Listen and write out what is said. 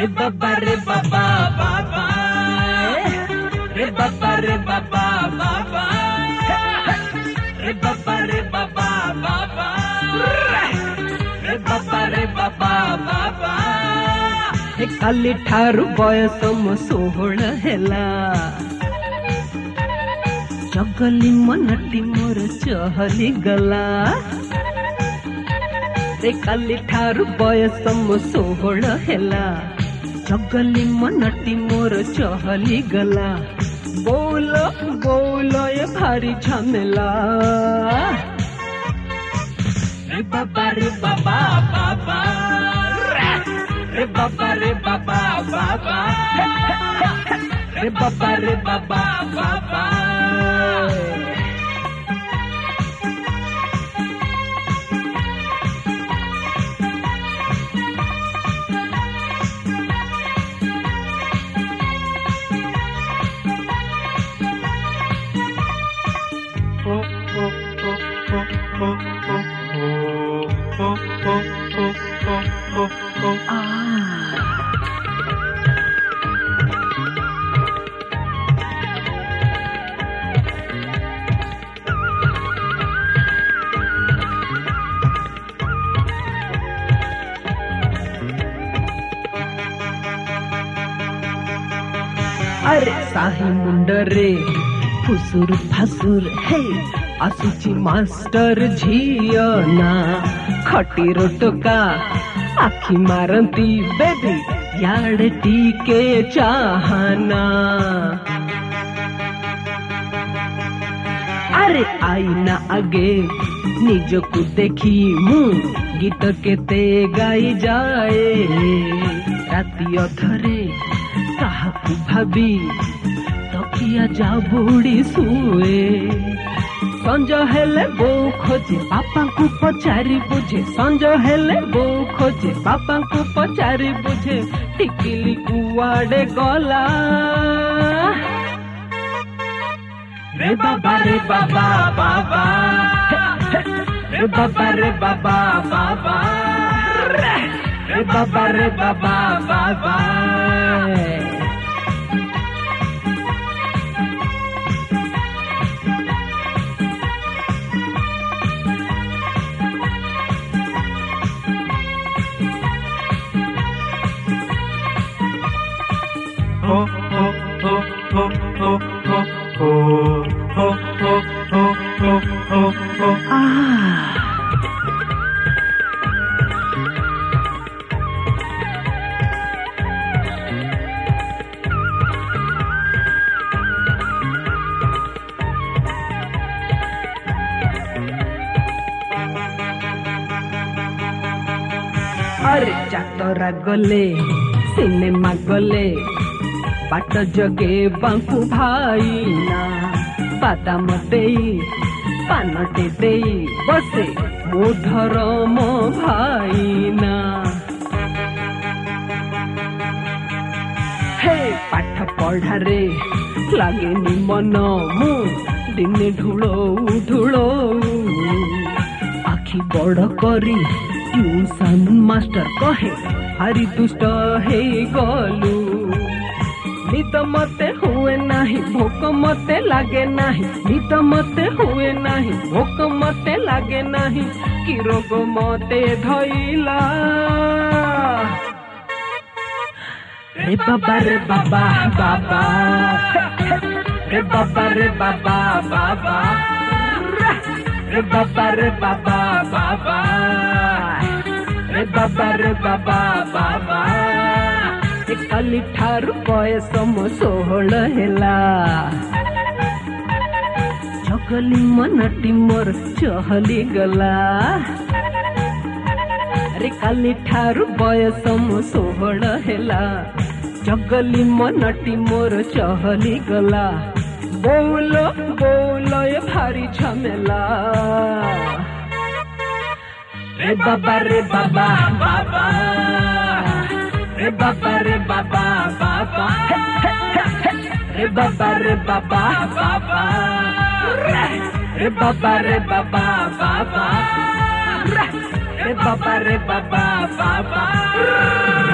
बाबा रे बाबा बाबा रे बाबा रे बाबा बाबा रे बाबा रे बाबा बाबा रे बाबा रे बाबा बाबा काली ठारू बयस मो 16 हेला जगली मनटी मोर चहली गला रे काली ठारू बयस मो 16 हेला जगली मनटी मोर चहली गला बोल बोल ये भारी झमेला रे बाबा बाबा रे बाबा बाबा रे बाबा बाबा अरे साही मुंडरे फुसुर फासुर हे आसुची मास्टर झियो ना खटी रोटका आखी मारंती बेबी याड टीके चाहना अरे आईना आगे निजकु देखी मु गीत केते गाई जाए राति अधरे काहाकु भाबी तकिया जा बुड़ी सुए संज हेले बो खोजे बापा को पचारि बुझे संज हेले बो खोजे बापा को पचारि बुझे टिकिली कुआडे गला रे बाबा बाबा रे बाबा बाबा रे बाबा बाबा अरे चातरा गले सिनेमा गले बाट जगे बांकु भाईना बादाम देई पानटे देई बसे मोधर मो भाईना हे पाठ पढ़ारे लागे नि मन मु दिने ढुलो ढुलो आखि बड़ करी ट्यूशन मास्टर कहे हरी दुष्ट हे गलू निद मते हुए नाही भोक मते लागे नाही निद मते हुए नाही भोक मते लागे नाही कि रोग मते धइला रे बाबा बाबा रे बाबा बाबा रे बाबा बाबा रे बाबा बाबा काली ठारू बयस मो 16 हेला जगली मनटी मोर चहली गला रे काली ठारू बयस मो 16 हेला जगली मनटी मोर चहली गला बोलो बोलो ये भारी झमेला रे बाबा बाबा रे बाबा बाबा रे बाबा बाबा रे बाबा बाबा रे बाबा बाबा